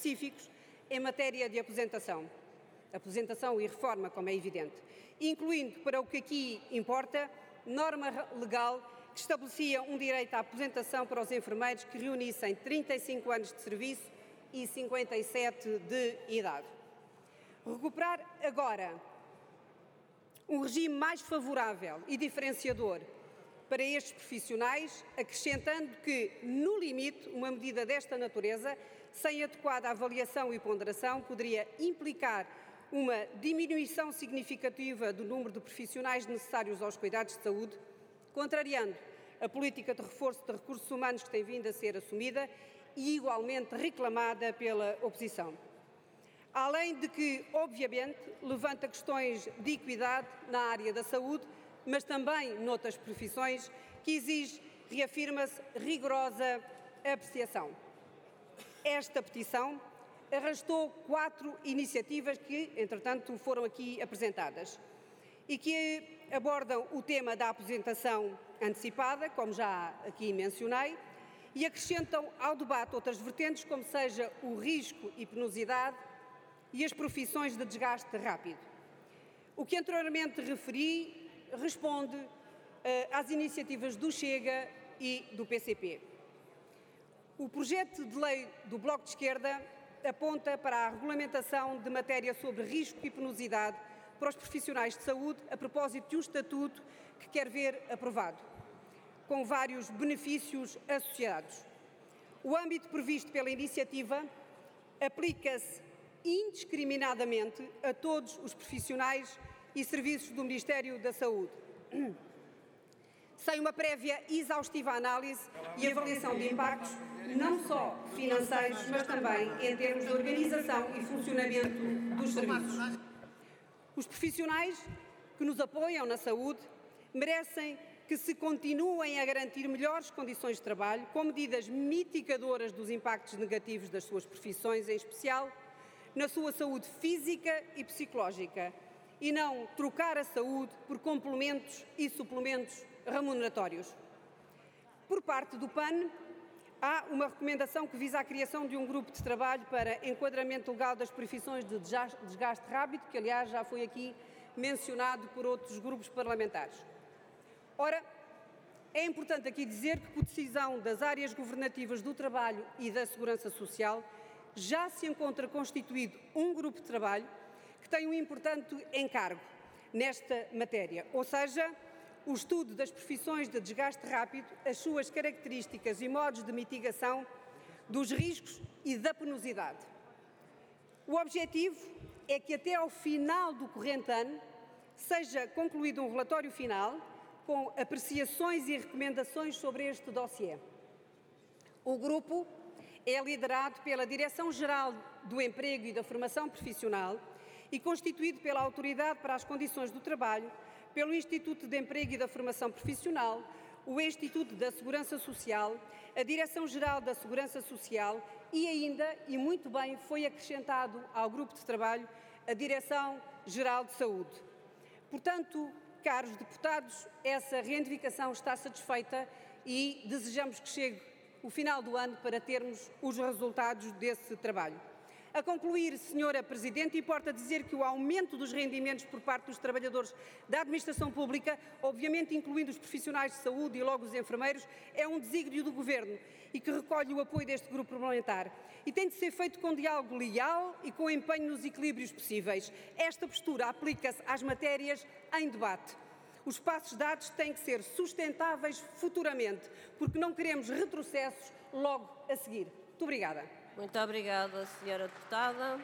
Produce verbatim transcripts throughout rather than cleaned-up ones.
específicos em matéria de aposentação. Aposentação e reforma, como é evidente, incluindo, para o que aqui importa, norma legal que estabelecia um direito à aposentação para os enfermeiros que reunissem trinta e cinco anos de serviço e cinquenta e sete de idade. Recuperar agora um regime mais favorável e diferenciador para estes profissionais, acrescentando que, no limite, uma medida desta natureza, sem adequada avaliação e ponderação, poderia implicar uma diminuição significativa do número de profissionais necessários aos cuidados de saúde, contrariando a política de reforço de recursos humanos que tem vindo a ser assumida e igualmente reclamada pela oposição. Além de que, obviamente, levanta questões de equidade na área da saúde, mas também noutras profissões, que exige, reafirma-se, rigorosa apreciação. Esta petição arrastou quatro iniciativas que, entretanto, foram aqui apresentadas e que abordam o tema da aposentação antecipada, como já aqui mencionei, e acrescentam ao debate outras vertentes, como seja o risco e penosidade e as profissões de desgaste rápido. O que anteriormente referi responde uh, às iniciativas do Chega e do P C P. O projeto de lei do Bloco de Esquerda aponta para a regulamentação de matéria sobre risco e penosidade para os profissionais de saúde, a propósito de um estatuto que quer ver aprovado, com vários benefícios associados. O âmbito previsto pela iniciativa aplica-se indiscriminadamente a todos os profissionais e serviços do Ministério da Saúde, sem uma prévia exaustiva análise e avaliação de impactos, não só financeiros, mas também em termos de organização e funcionamento dos serviços. Os profissionais que nos apoiam na saúde merecem que se continuem a garantir melhores condições de trabalho, com medidas mitigadoras dos impactos negativos das suas profissões, em especial na sua saúde física e psicológica, e não trocar a saúde por complementos e suplementos remuneratórios. Por parte do P A N, há uma recomendação que visa a criação de um grupo de trabalho para enquadramento legal das profissões de desgaste rápido, que aliás já foi aqui mencionado por outros grupos parlamentares. Ora, é importante aqui dizer que, por decisão das áreas governativas do trabalho e da segurança social, já se encontra constituído um grupo de trabalho que tem um importante encargo nesta matéria, ou seja, o estudo das profissões de desgaste rápido, as suas características e modos de mitigação dos riscos e da penosidade. O objetivo é que até ao final do corrente ano seja concluído um relatório final com apreciações e recomendações sobre este dossiê. O grupo é liderado pela Direção-Geral do Emprego e da Formação Profissional e constituído pela Autoridade para as Condições do Trabalho, pelo Instituto de Emprego e da Formação Profissional, o Instituto da Segurança Social, a Direção-Geral da Segurança Social e ainda, e muito bem, foi acrescentado ao grupo de trabalho a Direção-Geral de Saúde. Portanto, caros deputados, essa reivindicação está satisfeita e desejamos que chegue o final do ano para termos os resultados desse trabalho. A concluir, senhora Presidente, importa dizer que o aumento dos rendimentos por parte dos trabalhadores da administração pública, obviamente incluindo os profissionais de saúde e logo os enfermeiros, é um desígnio do Governo e que recolhe o apoio deste grupo parlamentar. E tem de ser feito com diálogo leal e com empenho nos equilíbrios possíveis. Esta postura aplica-se às matérias em debate. Os passos dados têm que ser sustentáveis futuramente, porque não queremos retrocessos logo a seguir. Muito obrigada. Muito obrigada, senhora deputada.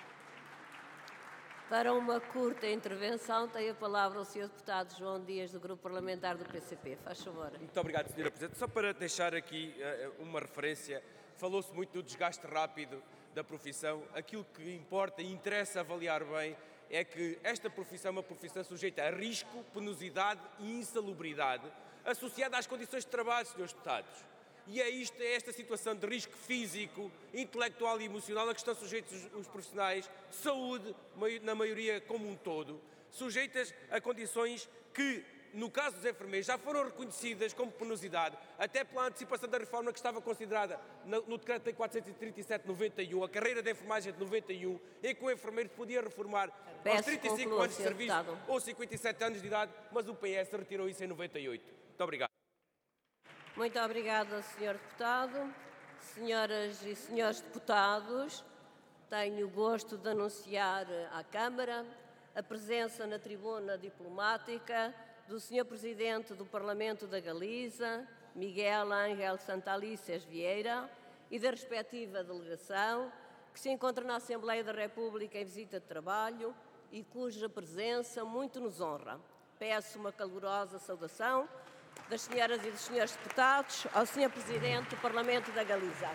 Para uma curta intervenção, tem a palavra o senhor deputado João Dias, do Grupo Parlamentar do P C P. Faz favor. Muito obrigado, senhora Presidente. Só para deixar aqui uh, uma referência, falou-se muito do desgaste rápido da profissão. Aquilo que importa e interessa avaliar bem é que esta profissão é uma profissão sujeita a risco, penosidade e insalubridade associada às condições de trabalho, senhores deputados. E é, isto, é esta situação de risco físico, intelectual e emocional a que estão sujeitos os, os profissionais de saúde, na maioria como um todo, sujeitas a condições que no caso dos enfermeiros, já foram reconhecidas como penosidade, até pela antecipação da reforma que estava considerada no Decreto-Lei quatrocentos e trinta e sete de noventa e um, a carreira de enfermagem de noventa e um, em que o enfermeiro podia reformar aos trinta e cinco anos de serviço ou cinquenta e sete anos de idade, mas o P S retirou isso em noventa e oito. Muito obrigado. Muito obrigada, senhor Deputado. Senhoras e senhores deputados, tenho o gosto de anunciar à Câmara a presença na tribuna diplomática do senhor Presidente do Parlamento da Galiza, Miguel Ángel Santalices Vieira, e da respectiva delegação, que se encontra na Assembleia da República em visita de trabalho e cuja presença muito nos honra. Peço uma calorosa saudação das senhoras e dos senhores deputados ao senhor Presidente do Parlamento da Galiza.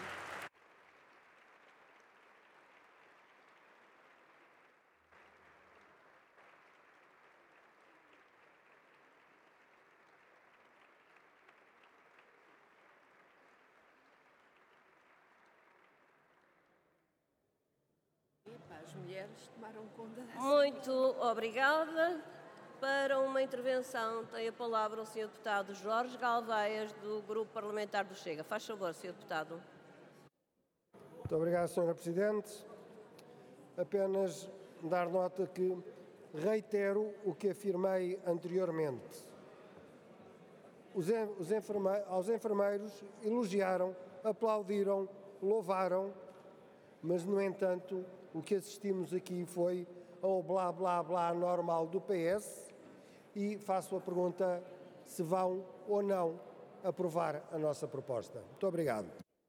As mulheres tomaram conta dessa. Muito obrigada. Para uma intervenção tem a palavra o senhor Deputado Jorge Galveias, do Grupo Parlamentar do Chega. Faz favor, senhor Deputado. Muito obrigado, senhora Presidente. Apenas dar nota que reitero o que afirmei anteriormente. Os, os enferme, aos enfermeiros elogiaram, aplaudiram, louvaram, mas, no entanto, o que assistimos aqui foi ao blá, blá, blá normal do P S e faço a pergunta se vão ou não aprovar a nossa proposta. Muito obrigado.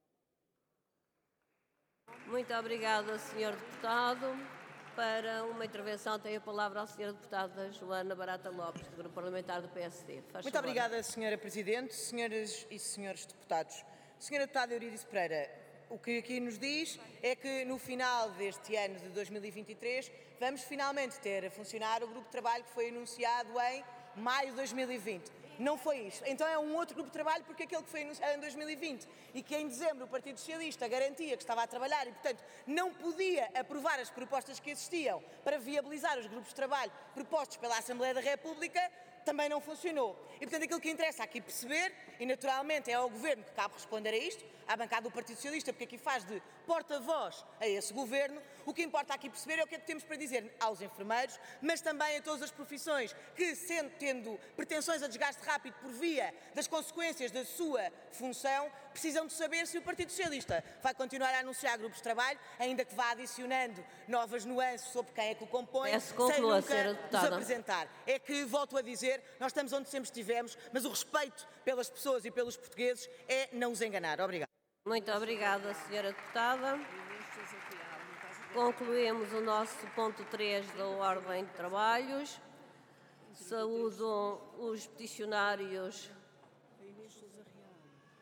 Muito obrigada, senhor Deputado. Para uma intervenção tem a palavra a senhora Deputada Joana Barata Lopes, do Grupo Parlamentar do P S D. Faz Muito favor. obrigada, senhora Presidente, senhoras e senhores deputados. Senhora Deputada Eurídice Pereira, o que aqui nos diz é que no final deste ano de dois mil e vinte e três vamos finalmente ter a funcionar o grupo de trabalho que foi anunciado em maio de dois mil e vinte. Não foi isto. Então é um outro grupo de trabalho porque aquele que foi anunciado em dois mil e vinte e que em dezembro o Partido Socialista garantia que estava a trabalhar e, portanto, não podia aprovar as propostas que existiam para viabilizar os grupos de trabalho propostos pela Assembleia da República, também não funcionou. E, portanto, aquilo que interessa aqui perceber, e naturalmente é ao Governo que cabe responder a isto, à bancada do Partido Socialista, porque aqui faz de porta-voz a esse Governo, o que importa aqui perceber é o que é que temos para dizer aos enfermeiros, mas também a todas as profissões que, sendo, tendo pretensões a desgaste rápido por via das consequências da sua função, precisam de saber se o Partido Socialista vai continuar a anunciar grupos de trabalho, ainda que vá adicionando novas nuances sobre quem é que o compõe, Peço sem conclua, nunca deputada. nos apresentar. É que, volto a dizer, nós estamos onde sempre estivemos, mas o respeito pelas pessoas e pelos portugueses é não os enganar. Obrigada. Muito obrigada, senhora Deputada. Concluímos o nosso ponto três da Ordem de Trabalhos. Saúdo os peticionários. A Inês Sousa Real.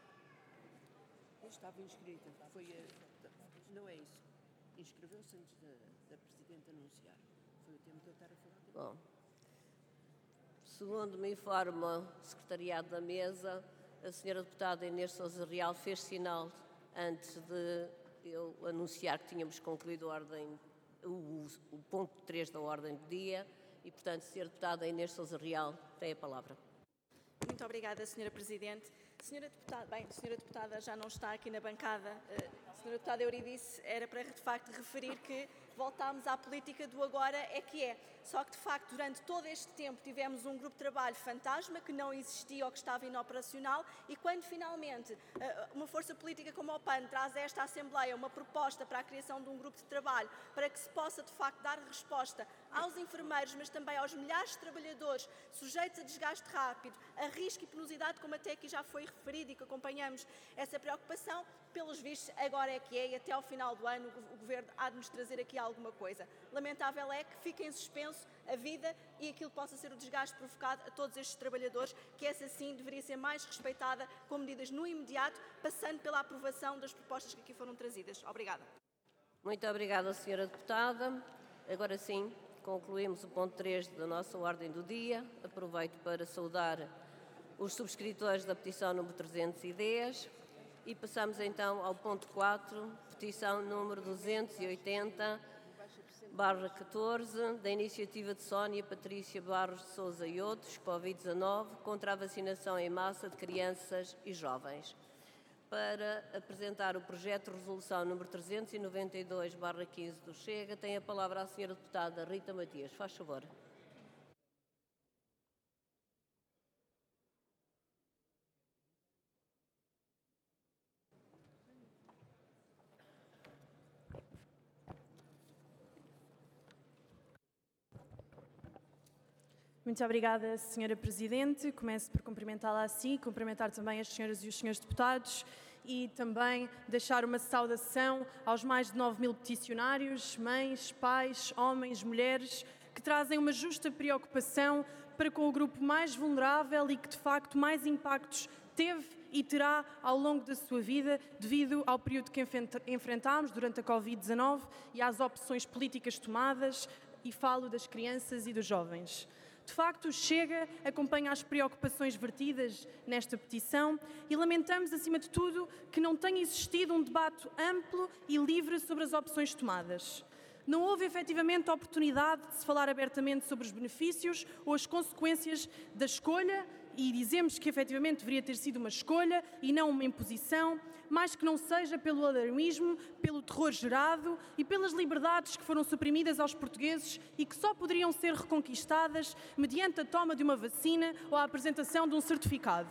Eu estava inscrita. Foi a... Não é isso. Inscreveu-se antes da, da Presidente anunciar. Foi o tempo de eu estar a falar. Bom, segundo me informa o Secretariado da Mesa, a senhora Deputada Inês Sousa Real fez sinal antes de eu anunciar que tínhamos concluído a ordem, o, o ponto três da ordem do dia e, portanto, a senhora Deputada Inês Sousa Real tem a palavra. Muito obrigada, senhora Presidente. Senhora Deputada, bem, a senhora Deputada já não está aqui na bancada. A senhora Deputada Eurídice era para, de facto, referir que voltámos à política do agora é que é. Só que, de facto, durante todo este tempo tivemos um grupo de trabalho fantasma que não existia ou que estava inoperacional e quando, finalmente, uma força política como o P A N traz a esta Assembleia uma proposta para a criação de um grupo de trabalho para que se possa, de facto, dar resposta aos enfermeiros, mas também aos milhares de trabalhadores sujeitos a desgaste rápido, a risco e penosidade, como até aqui já foi referido e que acompanhamos essa preocupação, pelos vistos, agora é que é e até ao final do ano o Governo há de nos trazer aqui alguma coisa. Lamentável é que fique em suspenso a vida e aquilo possa ser o desgaste provocado a todos estes trabalhadores, que essa sim deveria ser mais respeitada com medidas no imediato, passando pela aprovação das propostas que aqui foram trazidas. Obrigada. Muito obrigada, senhora Deputada. Agora sim, concluímos o ponto três da nossa ordem do dia. Aproveito para saudar os subscritores da petição número trezentos e dez e passamos então ao ponto quatro, petição número duzentos e oitenta, barra catorze, da iniciativa de Sónia Patrícia Barros de Sousa e outros, Covid dezanove, contra a vacinação em massa de crianças e jovens. Para apresentar o projeto de resolução número trezentos e noventa e dois barra quinze do Chega, tem a palavra a senhora deputada Rita Matias. Faz favor. Muito obrigada, senhora Presidente. Começo por cumprimentá-la a si, cumprimentar também as senhoras e os senhores deputados e também deixar uma saudação aos mais de nove mil peticionários, mães, pais, homens, mulheres, que trazem uma justa preocupação para com o grupo mais vulnerável e que, de facto, mais impactos teve e terá ao longo da sua vida devido ao período que enfrentámos durante a Covid dezanove e às opções políticas tomadas, e falo das crianças e dos jovens. De facto, o Chega acompanha as preocupações vertidas nesta petição e lamentamos, acima de tudo, que não tenha existido um debate amplo e livre sobre as opções tomadas. Não houve efetivamente a oportunidade de se falar abertamente sobre os benefícios ou as consequências da escolha, e dizemos que efetivamente deveria ter sido uma escolha e não uma imposição, mais que não seja pelo alarmismo, pelo terror gerado e pelas liberdades que foram suprimidas aos portugueses e que só poderiam ser reconquistadas mediante a toma de uma vacina ou a apresentação de um certificado.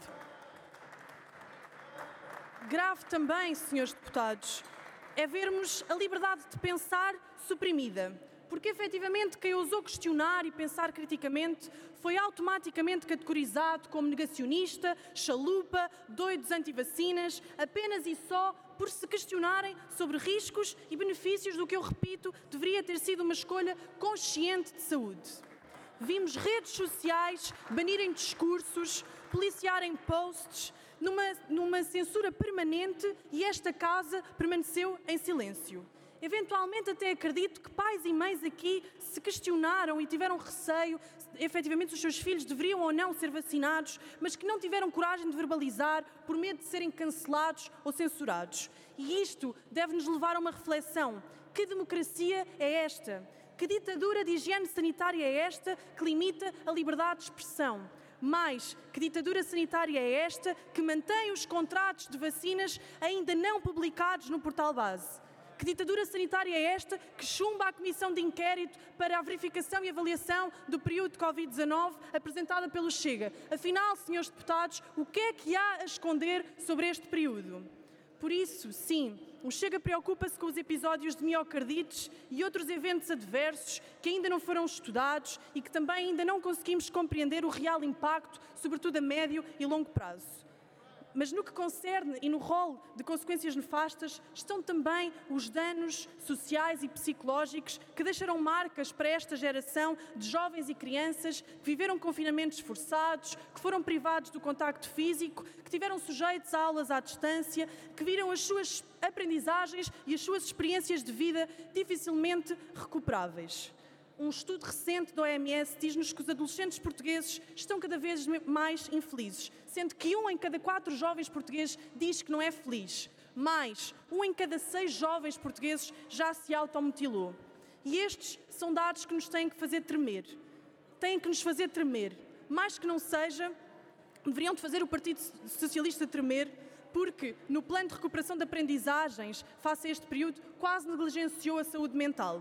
Grave também, senhores deputados, é vermos a liberdade de pensar suprimida, porque efetivamente quem ousou questionar e pensar criticamente foi automaticamente categorizado como negacionista, chalupa, doidos anti-vacinas, apenas e só por se questionarem sobre riscos e benefícios do que, eu repito, deveria ter sido uma escolha consciente de saúde. Vimos redes sociais banirem discursos, policiarem posts, numa, numa censura permanente, e esta casa permaneceu em silêncio. Eventualmente até acredito que pais e mães aqui se questionaram e tiveram receio se efetivamente os seus filhos deveriam ou não ser vacinados, mas que não tiveram coragem de verbalizar por medo de serem cancelados ou censurados. E isto deve-nos levar a uma reflexão. Que democracia é esta? Que ditadura de higiene sanitária é esta que limita a liberdade de expressão? Mais, que ditadura sanitária é esta que mantém os contratos de vacinas ainda não publicados no portal base? Que ditadura sanitária é esta que chumba a comissão de inquérito para a verificação e avaliação do período de Covid dezanove apresentada pelo Chega? Afinal, senhores deputados, o que é que há a esconder sobre este período? Por isso, sim, o Chega preocupa-se com os episódios de miocardites e outros eventos adversos que ainda não foram estudados e que também ainda não conseguimos compreender o real impacto, sobretudo a médio e longo prazo. Mas no que concerne e no rol de consequências nefastas estão também os danos sociais e psicológicos que deixaram marcas para esta geração de jovens e crianças que viveram confinamentos forçados, que foram privados do contacto físico, que tiveram sujeitos a aulas à distância, que viram as suas aprendizagens e as suas experiências de vida dificilmente recuperáveis. Um estudo recente da O M S diz-nos que os adolescentes portugueses estão cada vez mais infelizes, sendo que um em cada quatro jovens portugueses diz que não é feliz. Mais, um em cada seis jovens portugueses já se automutilou. E estes são dados que nos têm que fazer tremer. Têm que nos fazer tremer. Mais que não seja, deveriam de fazer o Partido Socialista tremer, porque no plano de recuperação de aprendizagens, face a este período, quase negligenciou a saúde mental.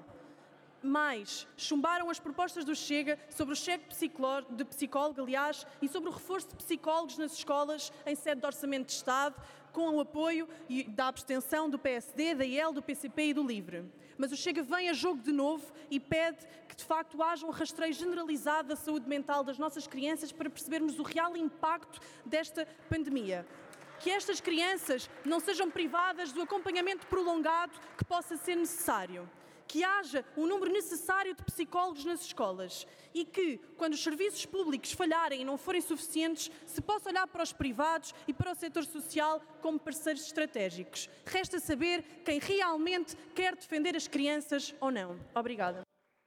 Mais, chumbaram as propostas do Chega sobre o cheque de psicólogo, aliás, e sobre o reforço de psicólogos nas escolas em sede de orçamento de Estado, com o apoio da abstenção do P S D, da I E L, do P C P e do LIVRE. Mas o Chega vem a jogo de novo e pede que, de facto, haja um rastreio generalizado da saúde mental das nossas crianças para percebermos o real impacto desta pandemia. Que estas crianças não sejam privadas do acompanhamento prolongado que possa ser necessário. Que haja o número necessário de psicólogos nas escolas e que, quando os serviços públicos falharem e não forem suficientes, se possa olhar para os privados e para o setor social como parceiros estratégicos. Resta saber quem realmente quer defender as crianças ou não. Obrigada.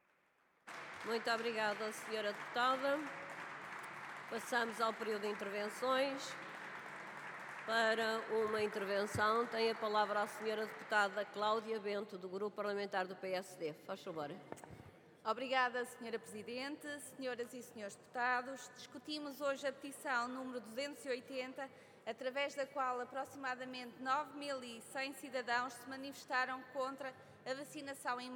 Muito obrigada, senhora deputada. Passamos ao período de intervenções. Para uma intervenção, tem a palavra a senhora deputada Cláudia Bento, do Grupo Parlamentar do P S D. Faz favor. Obrigada, senhora Presidente. Senhoras e senhores deputados, discutimos hoje a petição número duzentos e oitenta, através da qual aproximadamente nove mil e cem cidadãos se manifestaram contra a vacinação em